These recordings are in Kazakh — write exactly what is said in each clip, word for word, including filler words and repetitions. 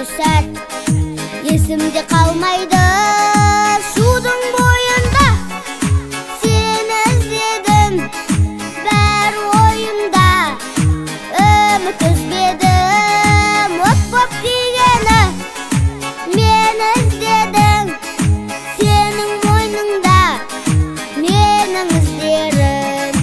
үмітті сәт есімде қалмайды. Судың бойында сені іздедім, бәрі ойымда, үміт үзбедім. От боп күйгені мені іздедің, сенің мойныңда менің іздерім.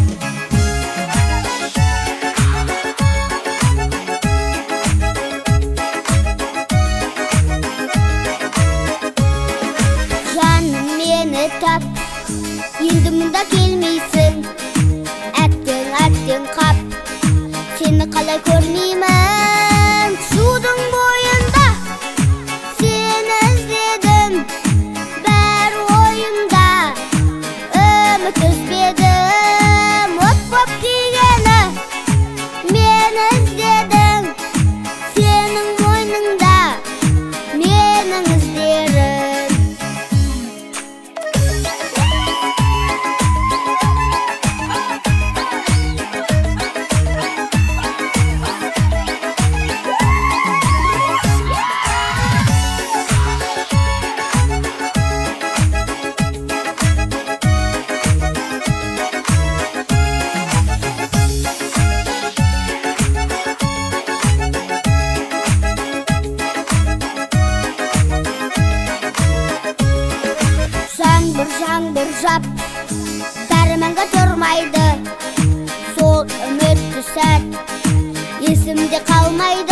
Жаным мені тап, енді мұнда келмейсің, әттең әттең қап, сені қалай көрмеймін. Судың бойында сені іздедім, бәрі ойымда, үміт үзбедім. От боп күйгені мені іздедің, сенің мойныңда менің іздерім. Жаңбыр жаңбыр жап, дәрменге тұрмайды, сол үмітті сәт есімде қалмайды.